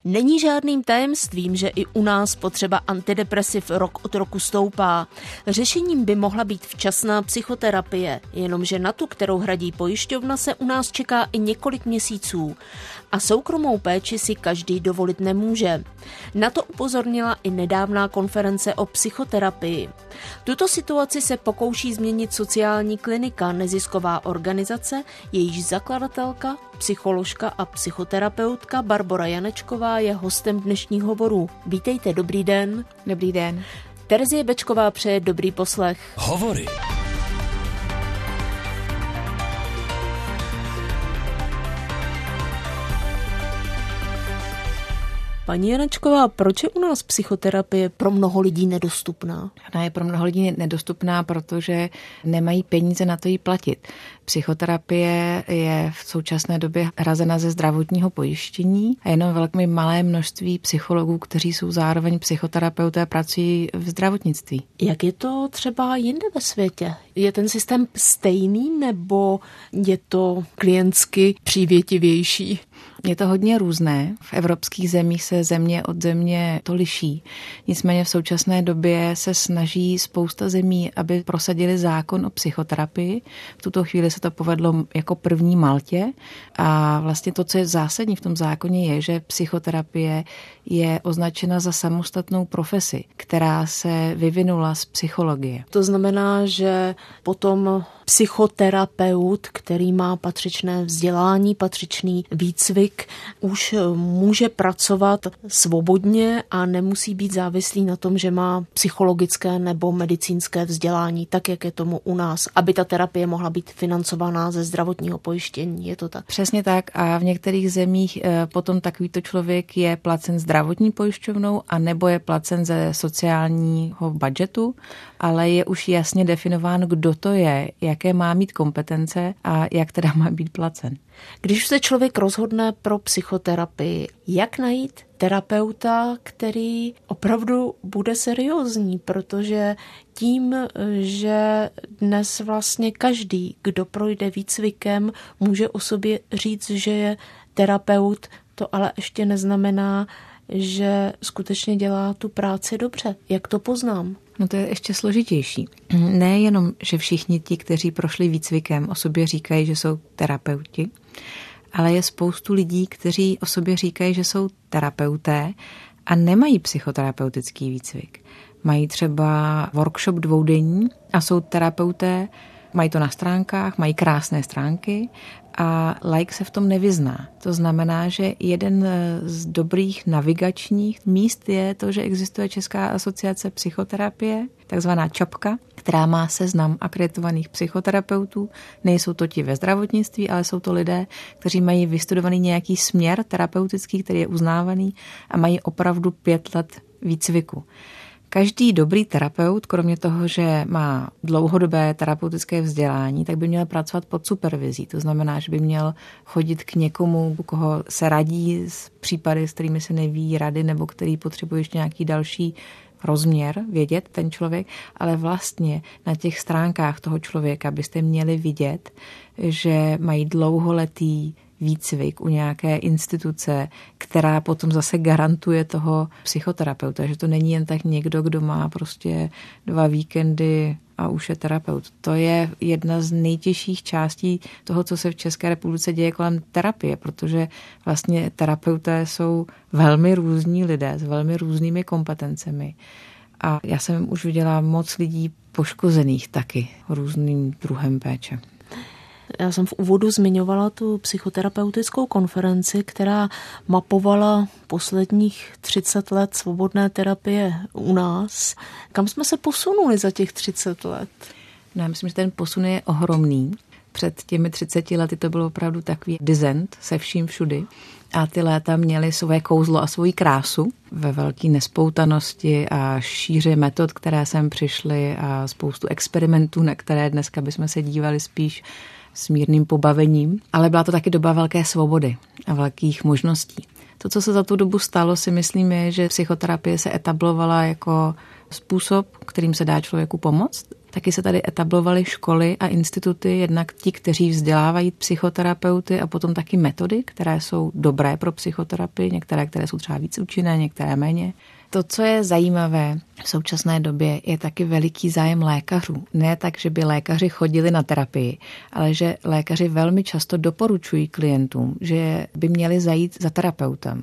Není žádným tajemstvím, že i u nás potřeba antidepresiv rok od roku stoupá. Řešením by mohla být včasná psychoterapie, jenomže na tu, kterou hradí pojišťovna, se u nás čeká i několik měsíců. A soukromou péči si každý dovolit nemůže. Na to upozornila i nedávná konference o psychoterapii. Tuto situaci se pokouší změnit sociální klinika, nezisková organizace, jejíž zakladatelka, psycholožka a psychoterapeutka Barbora Janečková je hostem dnešních hovorů. Vítejte, dobrý den. Dobrý den. Terezie Bečková přeje dobrý poslech. Hovory. Paní Janečková, proč je u nás psychoterapie pro mnoho lidí nedostupná? Ona je pro mnoho lidí nedostupná, protože nemají peníze na to jí platit. Psychoterapie je v současné době hrazena ze zdravotního pojištění a jenom velmi malé množství psychologů, kteří jsou zároveň psychoterapeuté, pracují v zdravotnictví. Jak je to třeba jinde ve světě? Je ten systém stejný nebo je to klientsky přívětivější? Je to hodně různé. V evropských zemích se země od země to liší. Nicméně v současné době se snaží spousta zemí, aby prosadili zákon o psychoterapii. V tuto chvíli se to povedlo jako první Maltě. A vlastně to, co je zásadní v tom zákoně, je, že psychoterapie je označena za samostatnou profesi, která se vyvinula z psychologie. To znamená, že potom psychoterapeut, který má patřičné vzdělání, patřičný výcvik, už může pracovat svobodně a nemusí být závislý na tom, že má psychologické nebo medicínské vzdělání, tak jak je tomu u nás, aby ta terapie mohla být financovaná ze zdravotního pojištění. Je to tak? Přesně tak a v některých zemích potom takovýto člověk je placen zdravotní pojišťovnou a nebo je placen ze sociálního budžetu, ale je už jasně definován, kdo to je, jaké má mít kompetence a jak teda má být placen. Když se člověk rozhodne pro psychoterapii, jak najít terapeuta, který opravdu bude seriózní, protože tím, že dnes vlastně každý, kdo projde výcvikem, může o sobě říct, že je terapeut, to ale ještě neznamená, že skutečně dělá tu práci dobře. Jak to poznám? No to je ještě složitější. Nejenom, že všichni ti, kteří prošli výcvikem, o sobě říkají, že jsou terapeuti, ale je spoustu lidí, kteří o sobě říkají, že jsou terapeuté a nemají psychoterapeutický výcvik. Mají třeba workshop dvoudenní a jsou terapeuté, mají to na stránkách, mají krásné stránky a laik se v tom nevyzná. To znamená, že jeden z dobrých navigačních míst je to, že existuje Česká asociace psychoterapie, takzvaná ČAPka, která má seznam akreditovaných psychoterapeutů. Nejsou to ti ve zdravotnictví, ale jsou to lidé, kteří mají vystudovaný nějaký směr terapeutický, který je uznávaný a mají opravdu 5 let výcviku. Každý dobrý terapeut, kromě toho, že má dlouhodobé terapeutické vzdělání, tak by měl pracovat pod supervizí. To znamená, že by měl chodit k někomu, u koho se radí s případy, s kterými se neví rady, nebo který potřebuje ještě nějaký další rozměr vědět ten člověk, ale vlastně na těch stránkách toho člověka byste měli vidět, že mají dlouholetý výcvik u nějaké instituce, která potom zase garantuje toho psychoterapeuta, že to není jen tak někdo, kdo má prostě 2 víkendy a už je terapeut. To je jedna z nejtěžších částí toho, co se v České republice děje kolem terapie, protože vlastně terapeuté jsou velmi různí lidé s velmi různými kompetencemi. A já jsem už viděla moc lidí poškozených taky různým druhem péče. Já jsem v úvodu zmiňovala tu psychoterapeutickou konferenci, která mapovala posledních 30 let svobodné terapie u nás. Kam jsme se posunuli za těch 30 let? No, já myslím, že ten posun je ohromný. Před těmi 30 lety to bylo opravdu takový dizent se vším všudy. A ty léta měly své kouzlo a svoji krásu ve velké nespoutanosti a šíře metod, které sem přišly a spoustu experimentů, na které dneska bychom se dívali spíš s mírným pobavením. Ale byla to taky doba velké svobody a velkých možností. To, co se za tu dobu stalo, si myslím, je, že psychoterapie se etablovala jako způsob, kterým se dá člověku pomoct Taky se tady etablovaly školy a instituty, jednak ti, kteří vzdělávají psychoterapeuty a potom taky metody, které jsou dobré pro psychoterapii, některé, které jsou třeba víc účinné, některé méně. To, co je zajímavé v současné době, je taky veliký zájem lékařů. Ne tak, že by lékaři chodili na terapii, ale že lékaři velmi často doporučují klientům, že by měli zajít za terapeutem.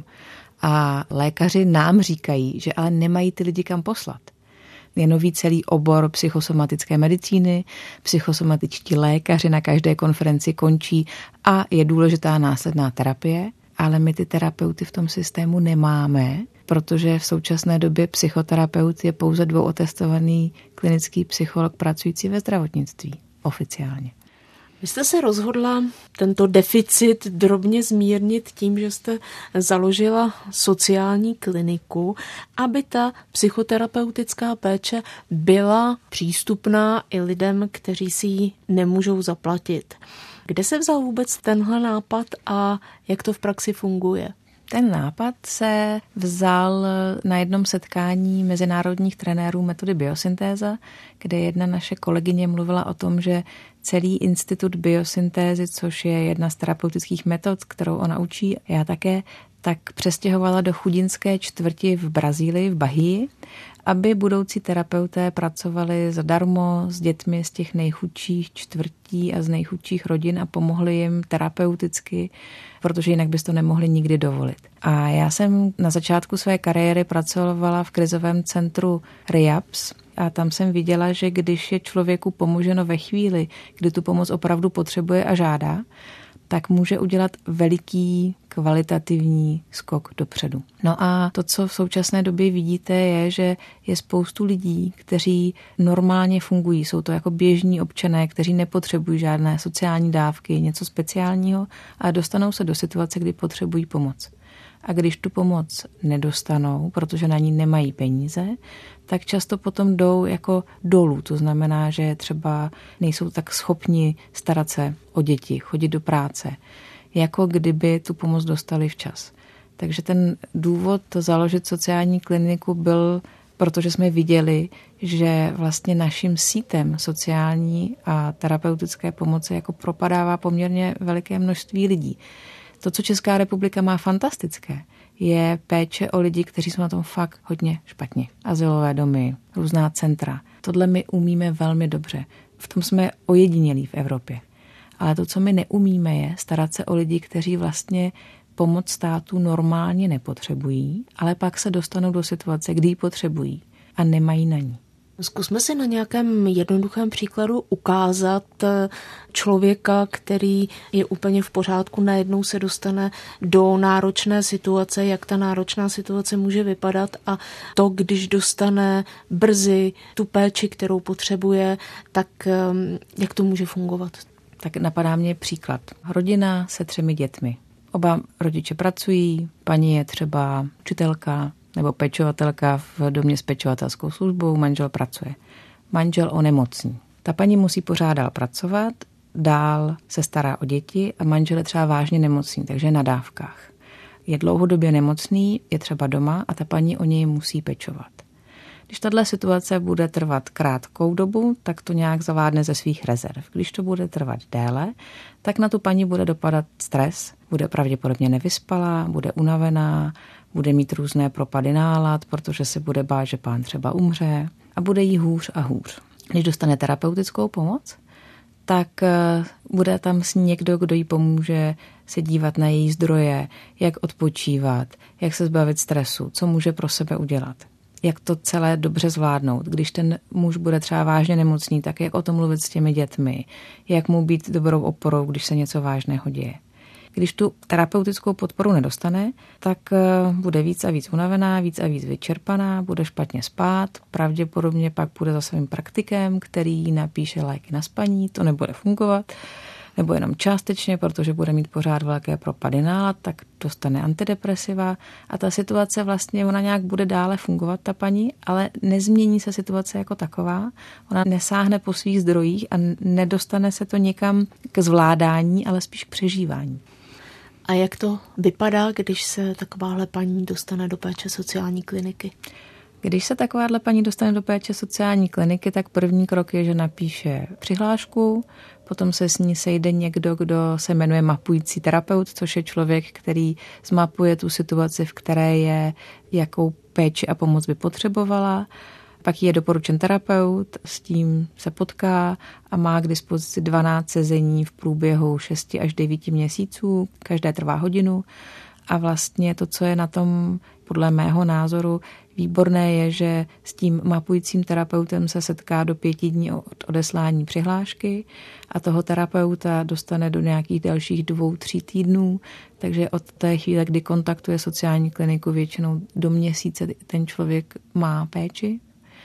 A lékaři nám říkají, že ale nemají ty lidi kam poslat. Je nový celý obor psychosomatické medicíny, psychosomatičtí lékaři na každé konferenci končí a je důležitá následná terapie, ale my ty terapeuty v tom systému nemáme, protože v současné době psychoterapeut je pouze dvouotestovaný klinický psycholog pracující ve zdravotnictví oficiálně. Vy jste se rozhodla tento deficit drobně zmírnit tím, že jste založila sociální kliniku, aby ta psychoterapeutická péče byla přístupná i lidem, kteří si ji nemůžou zaplatit. Kde se vzal vůbec tenhle nápad a jak to v praxi funguje? Ten nápad se vzal na jednom setkání mezinárodních trenérů metody biosyntéza, kde jedna naše kolegyně mluvila o tom, že celý institut biosyntézy, což je jedna z terapeutických metod, kterou ona učí, já také, tak přestěhovala do chudinské čtvrti v Brazílii, v Bahii, aby budoucí terapeuté pracovali zadarmo s dětmi z těch nejchudších čtvrtí a z nejchudších rodin a pomohli jim terapeuticky, protože jinak bys to nemohli nikdy dovolit. A já jsem na začátku své kariéry pracovala v krizovém centru RIAPS a tam jsem viděla, že když je člověku pomoženo ve chvíli, kdy tu pomoc opravdu potřebuje a žádá, tak může udělat veliký kvalitativní skok dopředu. No a to, co v současné době vidíte, je, že je spoustu lidí, kteří normálně fungují. Jsou to jako běžní občané, kteří nepotřebují žádné sociální dávky, něco speciálního a dostanou se do situace, kdy potřebují pomoc. A když tu pomoc nedostanou, protože na ní nemají peníze, tak často potom jdou jako dolů. To znamená, že třeba nejsou tak schopni starat se o děti, chodit do práce, jako kdyby tu pomoc dostali včas. Takže ten důvod založit sociální kliniku byl, protože jsme viděli, že vlastně naším sítem sociální a terapeutické pomoci jako propadává poměrně veliké množství lidí. To, co Česká republika má fantastické, je péče o lidi, kteří jsou na tom fakt hodně špatně. Azylové domy, různá centra. Tohle my umíme velmi dobře. V tom jsme ojedinělí v Evropě. Ale to, co my neumíme, je starat se o lidi, kteří vlastně pomoc státu normálně nepotřebují, ale pak se dostanou do situace, kdy ji potřebují a nemají na ní. Zkusme si na nějakém jednoduchém příkladu ukázat člověka, který je úplně v pořádku, najednou se dostane do náročné situace, jak ta náročná situace může vypadat a to, když dostane brzy tu péči, kterou potřebuje, tak jak to může fungovat? Tak napadá mě příklad. Rodina se 3 dětmi. Oba rodiče pracují, paní je třeba učitelka, nebo pečovatelka v domě s pečovatelskou službou, manžel pracuje. Manžel onemocní. Ta paní musí pořád dál pracovat, dál se stará o děti a manžel je třeba vážně nemocný, takže je na dávkách. Je dlouhodobě nemocný, je třeba doma a ta paní o něj musí pečovat. Když tato situace bude trvat krátkou dobu, tak to nějak zavládne ze svých rezerv. Když to bude trvat déle, tak na tu paní bude dopadat stres, bude pravděpodobně nevyspalá, bude unavená, bude mít různé propady nálad, protože se bude bát, že pán třeba umře a bude jí hůř a hůř. Když dostane terapeutickou pomoc, tak bude tam s ní někdo, kdo jí pomůže se dívat na její zdroje, jak odpočívat, jak se zbavit stresu, co může pro sebe udělat. Jak to celé dobře zvládnout. Když ten muž bude třeba vážně nemocný, tak jak o tom mluvit s těmi dětmi, jak mu být dobrou oporou, když se něco vážného děje. Když tu terapeutickou podporu nedostane, tak bude víc a víc unavená, víc a víc vyčerpaná, bude špatně spát, pravděpodobně pak půjde za svým praktikem, který napíše léky na spaní, to nebude fungovat, nebo jenom částečně, protože bude mít pořád velké propady nálad, tak dostane antidepresiva a ta situace vlastně, ona nějak bude dále fungovat, ta paní, ale nezmění se situace jako taková, ona nesáhne po svých zdrojích a nedostane se to někam k zvládání, ale spíš k přežívání. A jak to vypadá, když se takováhle paní dostane do péče sociální kliniky? Když se takováhle paní dostane do péče sociální kliniky, tak první krok je, že napíše přihlášku, potom se s ní sejde někdo, kdo se jmenuje mapující terapeut, což je člověk, který zmapuje tu situaci, v které je, jakou péči a pomoc by potřebovala. Pak je doporučen terapeut, s tím se potká a má k dispozici 12 sezení v průběhu 6 až 9 měsíců, každé trvá hodinu. A vlastně to, co je na tom podle mého názoru výborné, je, že s tím mapujícím terapeutem se setká do 5 dní od odeslání přihlášky a toho terapeuta dostane do nějakých dalších 2-3 týdnů, takže od té chvíle, kdy kontaktuje sociální kliniku, většinou do měsíce ten člověk má péči.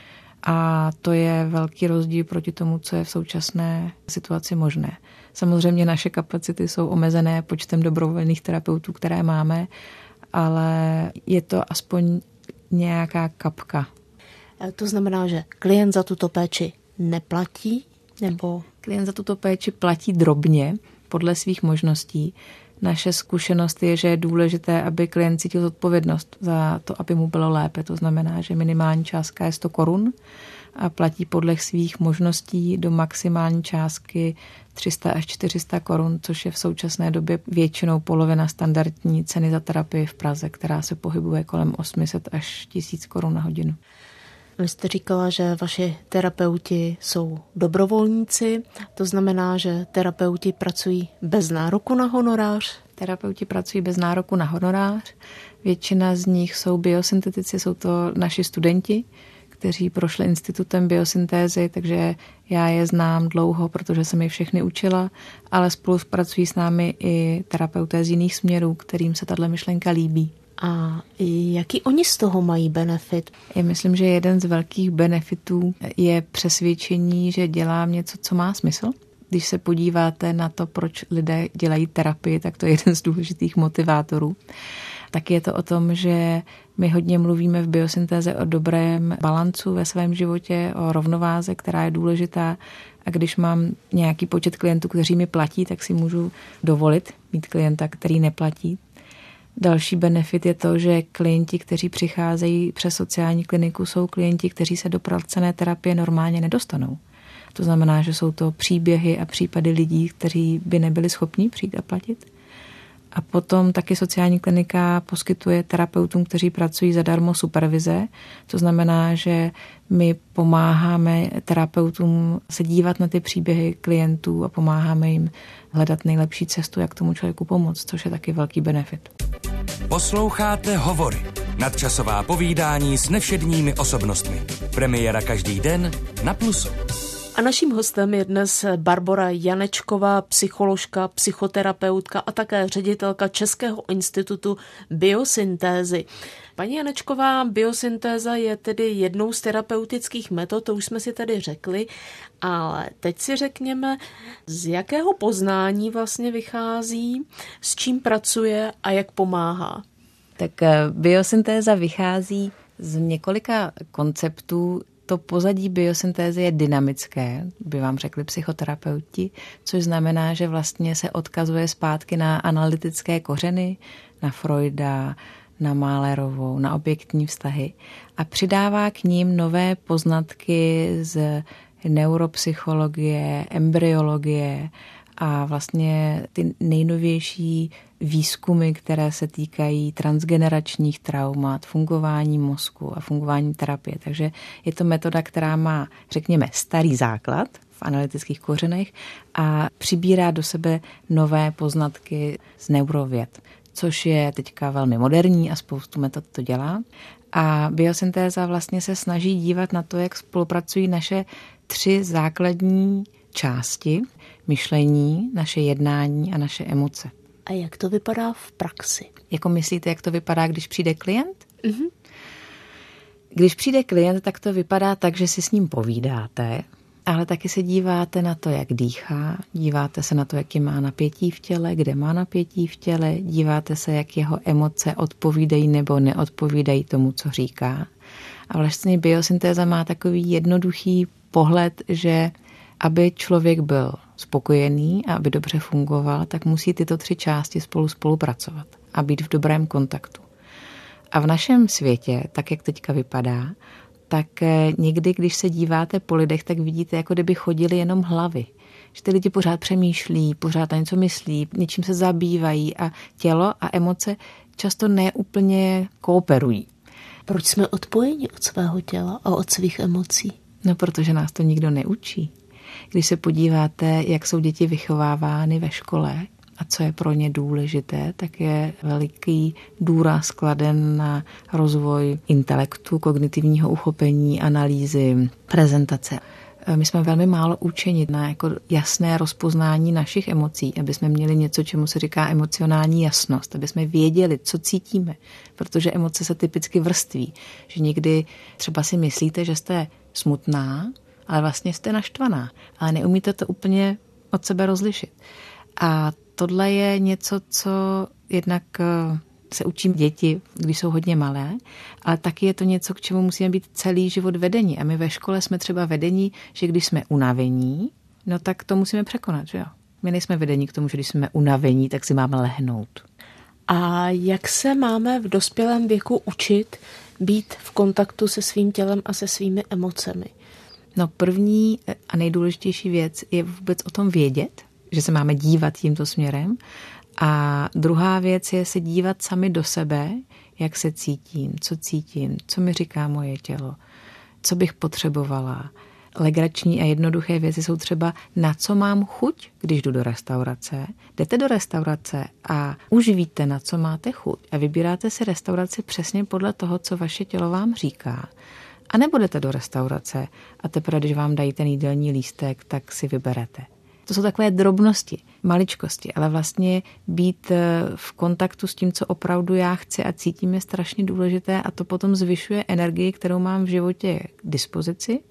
A to je velký rozdíl proti tomu, co je v současné situaci možné. Samozřejmě naše kapacity jsou omezené počtem dobrovolných terapeutů, které máme, ale je to aspoň nějaká kapka. To znamená, že klient za tuto péči neplatí? Nebo klient za tuto péči platí drobně podle svých možností. Naše zkušenost je, že je důležité, aby klient cítil zodpovědnost za to, aby mu bylo lépe. To znamená, že minimální částka je 100 korun a platí podle svých možností do maximální částky 300 až 400 korun, což je v současné době většinou polovina standardní ceny za terapii v Praze, která se pohybuje kolem 800 až 1000 korun na hodinu. Vy jste říkala, že vaši terapeuti jsou dobrovolníci, to znamená, že terapeuti pracují bez nároku na honorář? Terapeuti pracují bez nároku na honorář. Většina z nich jsou biosyntetici, jsou to naši studenti, kteří prošli institutem biosyntézy, takže já je znám dlouho, protože jsem je všechny učila, ale spolupracují s námi i terapeuté z jiných směrů, kterým se tato myšlenka líbí. A jaký oni z toho mají benefit? Já myslím, že jeden z velkých benefitů je přesvědčení, že dělám něco, co má smysl. Když se podíváte na to, proč lidé dělají terapii, tak to je jeden z důležitých motivátorů. Tak je to o tom, že my hodně mluvíme v biosyntéze o dobrém balancu ve svém životě, o rovnováze, která je důležitá. A když mám nějaký počet klientů, kteří mi platí, tak si můžu dovolit mít klienta, který neplatí. Další benefit je to, že klienti, kteří přicházejí přes sociální kliniku, jsou klienti, kteří se do placené terapie normálně nedostanou. To znamená, že jsou to příběhy a případy lidí, kteří by nebyli schopni přijít a platit. A potom taky sociální klinika poskytuje terapeutům, kteří pracují zadarmo supervize. To znamená, že my pomáháme terapeutům se dívat na ty příběhy klientů a pomáháme jim hledat nejlepší cestu, jak tomu člověku pomoct, což je taky velký benefit. Posloucháte Hovory. Nadčasová povídání s nevšedními osobnostmi. Premiéra každý den na Plusu. A naším hostem je dnes Barbora Janečková, psycholožka, psychoterapeutka a také ředitelka Českého institutu biosyntézy. Paní Janečková, biosyntéza je tedy jednou z terapeutických metod, to už jsme si tady řekli, ale teď si řekněme, z jakého poznání vlastně vychází, s čím pracuje a jak pomáhá. Tak biosyntéza vychází z několika konceptů. To pozadí biosyntézy je dynamické, by vám řekli psychoterapeuti, což znamená, že vlastně se odkazuje zpátky na analytické kořeny, na Freuda, na Mahlerovou, na objektní vztahy a přidává k ním nové poznatky z neuropsychologie, embryologie a vlastně ty nejnovější výzkumy, které se týkají transgeneračních traumat, fungování mozku a fungování terapie. Takže je to metoda, která má, řekněme, starý základ v analytických kořenech a přibírá do sebe nové poznatky z neurověd, což je teďka velmi moderní a spoustu metod to dělá. A biosyntéza vlastně se snaží dívat na to, jak spolupracují naše 3 základní části myšlení, naše jednání a naše emoce. A jak to vypadá v praxi? Jako myslíte, jak to vypadá, když přijde klient? Mm-hmm. Když přijde klient, tak to vypadá tak, že si s ním povídáte, ale taky se díváte na to, jak dýchá, díváte se na to, jaký má napětí v těle, kde má napětí v těle, díváte se, jak jeho emoce odpovídají nebo neodpovídají tomu, co říká. A vlastně biosyntéza má takový jednoduchý pohled, že aby člověk byl spokojený a aby dobře fungoval, tak musí tyto 3 části spolupracovat a být v dobrém kontaktu. A v našem světě, tak jak teďka vypadá, tak někdy, když se díváte po lidech, tak vidíte, jako kdyby chodili jenom hlavy. Že ty lidi pořád přemýšlí, pořád na něco myslí, něčím se zabývají a tělo a emoce často neúplně kooperují. Proč jsme odpojeni od svého těla a od svých emocí? No, protože nás to nikdo neučí. Když se podíváte, jak jsou děti vychovávány ve škole a co je pro ně důležité, tak je veliký důraz kladen na rozvoj intelektu, kognitivního uchopení, analýzy, prezentace. My jsme velmi málo učeni na jako jasné rozpoznání našich emocí, aby jsme měli něco, čemu se říká emocionální jasnost, aby jsme věděli, co cítíme, protože emoce se typicky vrství, že někdy třeba si myslíte, že jste smutná, ale vlastně jste naštvaná, ale neumíte to úplně od sebe rozlišit. A tohle je něco, co jednak se učím děti, když jsou hodně malé, ale taky je to něco, k čemu musíme být celý život vedení. A my ve škole jsme třeba vedení, že když jsme unavení, no tak to musíme překonat, že jo? My nejsme vedení k tomu, že když jsme unavení, tak si máme lehnout. A jak se máme v dospělém věku učit být v kontaktu se svým tělem a se svými emocemi? No, první a nejdůležitější věc je vůbec o tom vědět, že se máme dívat tímto směrem. A druhá věc je se dívat sami do sebe, jak se cítím, co mi říká moje tělo, co bych potřebovala. Legrační a jednoduché věci jsou třeba, na co mám chuť, když jdu do restaurace. Jdete do restaurace a už víte, na co máte chuť a vybíráte si restauraci přesně podle toho, co vaše tělo vám říká. A nebo jdete do restaurace a teprve, když vám dají ten jídelní lístek, tak si vyberete. To jsou takové drobnosti, maličkosti, ale vlastně být v kontaktu s tím, co opravdu já chci a cítím, je strašně důležité a to potom zvyšuje energii, kterou mám v životě k dispozici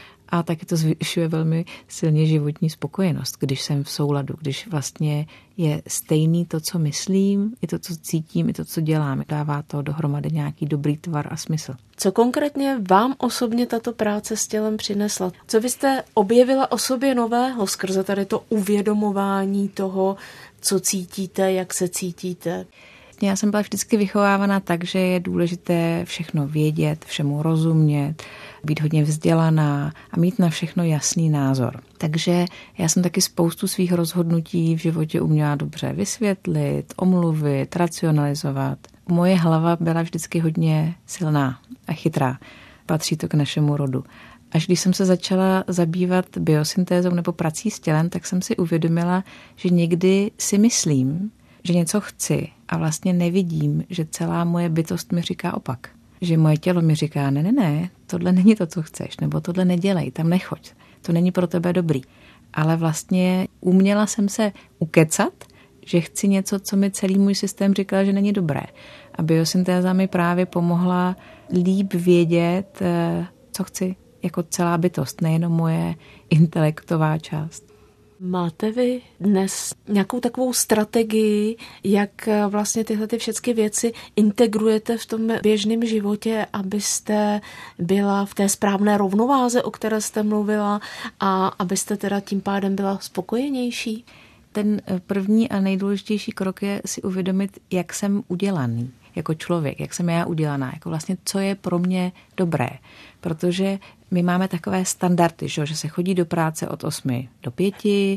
a taky to zvyšuje velmi silně životní spokojenost, když jsem v souladu, když vlastně je stejný to, co myslím, i to, co cítím, i to, co dělám. Dává to dohromady nějaký dobrý tvar a smysl. Co konkrétně vám osobně tato práce s tělem přinesla? Co vy jste objevila o sobě nového skrze tady to uvědomování toho, co cítíte, jak se cítíte? Já jsem byla vždycky vychovávána tak, že je důležité všechno vědět, všemu rozumět, být hodně vzdělaná a mít na všechno jasný názor. Takže já jsem taky spoustu svých rozhodnutí v životě uměla dobře vysvětlit, omluvit, racionalizovat. Moje hlava byla vždycky hodně silná a chytrá. Patří to k našemu rodu. Až když jsem se začala zabývat biosyntézou nebo prací s tělem, tak jsem si uvědomila, že někdy si myslím, že něco chci a vlastně nevidím, že celá moje bytost mi říká opak. Že moje tělo mi říká, ne, tohle není to, co chceš, nebo tohle nedělej, tam nechoď, to není pro tebe dobrý. Ale vlastně uměla jsem se ukecat, že chci něco, co mi celý můj systém říkal, že není dobré. A biosyntéza mi právě pomohla líp vědět, co chci jako celá bytost, nejenom moje intelektová část. Máte vy dnes nějakou takovou strategii, jak vlastně tyhle všechny věci integrujete v tom běžném životě, abyste byla v té správné rovnováze, o které jste mluvila, a abyste teda tím pádem byla spokojenější? Ten první a nejdůležitější krok je si uvědomit, jak jsem udělaný jako člověk, jak jsem já udělaná, jako vlastně co je pro mě dobré. Protože my máme takové standardy, že se chodí do práce od 8 do 5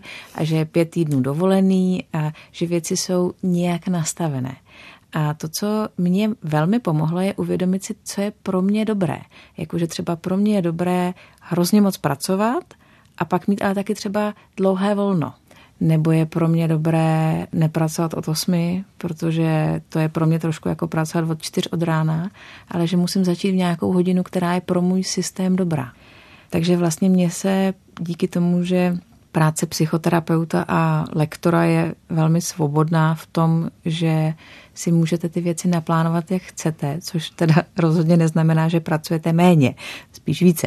a že je 5 týdnů dovolený a že věci jsou nějak nastavené. A to, co mě velmi pomohlo, je uvědomit si, co je pro mě dobré. Jakože třeba pro mě je dobré hrozně moc pracovat a pak mít ale taky třeba dlouhé volno. Nebo je pro mě dobré nepracovat od 8, protože to je pro mě trošku jako pracovat od 4 od rána, ale že musím začít v nějakou hodinu, která je pro můj systém dobrá. Takže vlastně mě se díky tomu, že práce psychoterapeuta a lektora je velmi svobodná v tom, že si můžete ty věci naplánovat, jak chcete, což teda rozhodně neznamená, že pracujete méně, spíš více.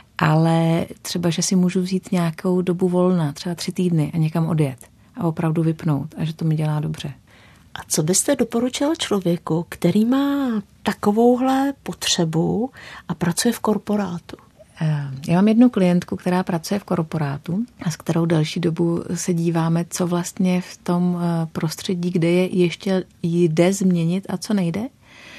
Ale třeba, že si můžu vzít nějakou dobu volna, třeba 3 týdny a někam odjet a opravdu vypnout a že to mi dělá dobře. A co byste doporučila člověku, který má takovouhle potřebu a pracuje v korporátu? Já mám jednu klientku, která pracuje v korporátu a s kterou další dobu se díváme, co vlastně v tom prostředí, kde je ještě jde změnit a co nejde.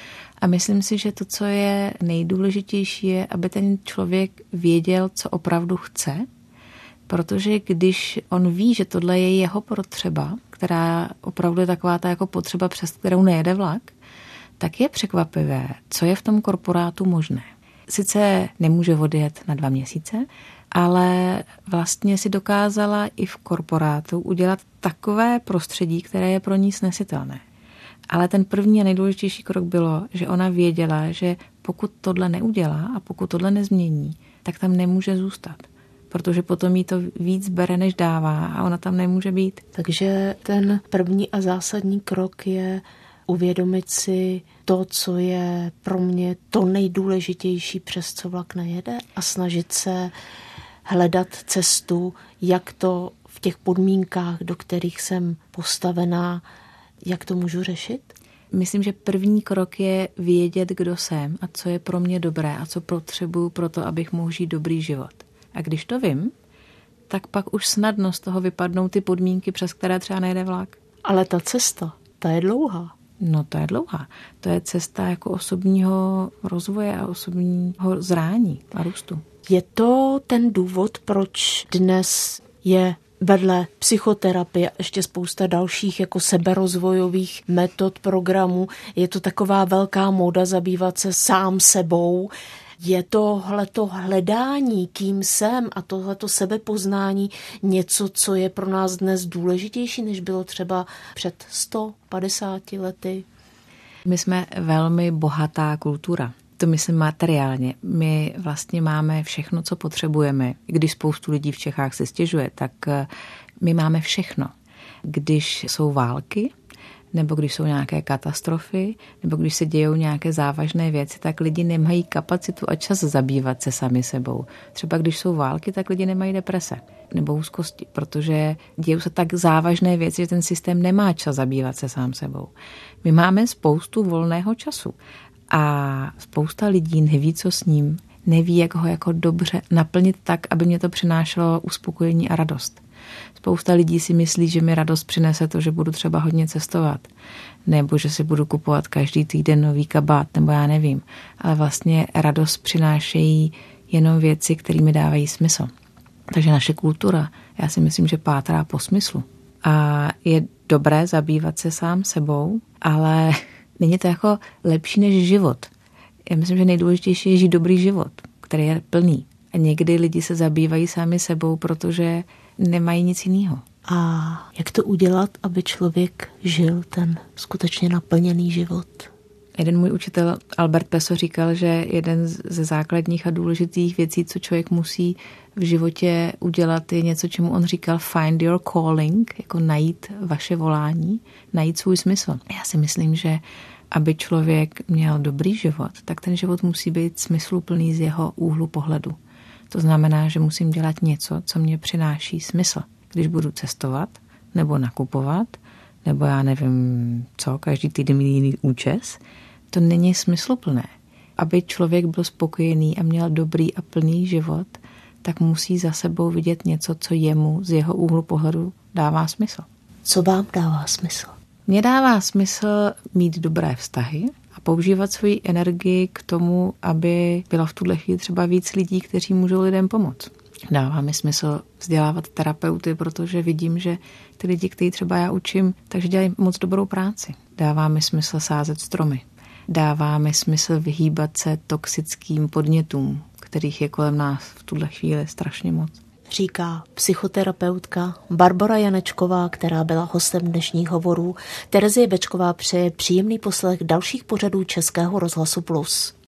A myslím si, že to, co je nejdůležitější, je, aby ten člověk věděl, co opravdu chce, protože když on ví, že tohle je jeho potřeba, která opravdu je taková ta jako potřeba, přes kterou nejede vlak, tak je překvapivé, co je v tom korporátu možné. Sice nemůže odjet na 2 měsíce, ale vlastně si dokázala i v korporátu udělat takové prostředí, které je pro ní snesitelné. Ale ten první a nejdůležitější krok bylo, že ona věděla, že pokud tohle neudělá a pokud tohle nezmění, tak tam nemůže zůstat. Protože potom jí to víc bere, než dává a ona tam nemůže být. Takže ten první a zásadní krok je uvědomit si to, co je pro mě to nejdůležitější, přes co vlak nejede, a snažit se hledat cestu, jak to v těch podmínkách, do kterých jsem postavená, jak to můžu řešit? Myslím, že první krok je vědět, kdo jsem a co je pro mě dobré a co potřebuju pro to, abych mohl žít dobrý život. A když to vím, tak pak už snadno z toho vypadnou ty podmínky, přes které třeba nejde vlak. Ale ta cesta, ta je dlouhá. No to je dlouhá. To je cesta jako osobního rozvoje a osobního zrání a růstu. Je to ten důvod, proč dnes je vedle psychoterapie a ještě spousta dalších jako seberozvojových metod, programů. Je to taková velká móda zabývat se sám sebou. Je tohleto hledání, kým jsem, a tohleto sebepoznání něco, co je pro nás dnes důležitější, než bylo třeba před 150 lety? My jsme velmi bohatá kultura. To myslím materiálně. My vlastně máme všechno, co potřebujeme. Když spoustu lidí v Čechách se stěžuje, tak my máme všechno. Když jsou války, nebo když jsou nějaké katastrofy, nebo když se dějou nějaké závažné věci, tak lidi nemají kapacitu a čas zabývat se sami sebou. Třeba když jsou války, tak lidi nemají deprese nebo úzkosti, protože dějou se tak závažné věci, že ten systém nemá čas zabývat se sám sebou. My máme spoustu volného času a spousta lidí neví, co s ním, neví, jak ho jako dobře naplnit tak, aby mě to přinášelo uspokojení a radost. Spousta lidí si myslí, že mi radost přinese to, že budu třeba hodně cestovat, nebo že si budu kupovat každý týden nový kabát, nebo já nevím. Ale vlastně radost přinášejí jenom věci, které mi dávají smysl. Takže naše kultura, já si myslím, že pátrá po smyslu. A je dobré zabývat se sám sebou, ale není to jako lepší než život. Já myslím, že nejdůležitější je žít dobrý život, který je plný. A někdy lidi se zabývají sami sebou, protože nemají nic jiného. A jak to udělat, aby člověk žil ten skutečně naplněný život? Jeden můj učitel Albert Peso říkal, že jeden ze základních a důležitých věcí, co člověk musí v životě udělat, je něco, čemu on říkal find your calling, jako najít vaše volání, najít svůj smysl. Já si myslím, že aby člověk měl dobrý život, tak ten život musí být smysluplný z jeho úhlu pohledu. To znamená, že musím dělat něco, co mě přináší smysl. Když budu cestovat, nebo nakupovat, nebo já nevím co, každý týden mít jiný účes, to není smysluplné. Aby člověk byl spokojený a měl dobrý a plný život, tak musí za sebou vidět něco, co jemu z jeho úhlu pohledu dává smysl. Co vám dává smysl? Mně dává smysl mít dobré vztahy a používat svoji energii k tomu, aby bylo v tuhle chvíli třeba víc lidí, kteří můžou lidem pomoct. Dává mi smysl vzdělávat terapeuty, protože vidím, že ty lidi, kteří třeba já učím, takže dělají moc dobrou práci. Dává mi smysl sázet stromy. Dává mi smysl vyhýbat se toxickým podnětům, kterých je kolem nás v tuhle chvíli strašně moc. Říká psychoterapeutka Barbora Janečková, která byla hostem dnešních hovorů. Terezie Bečková přeje příjemný poslech dalších pořadů Českého rozhlasu Plus.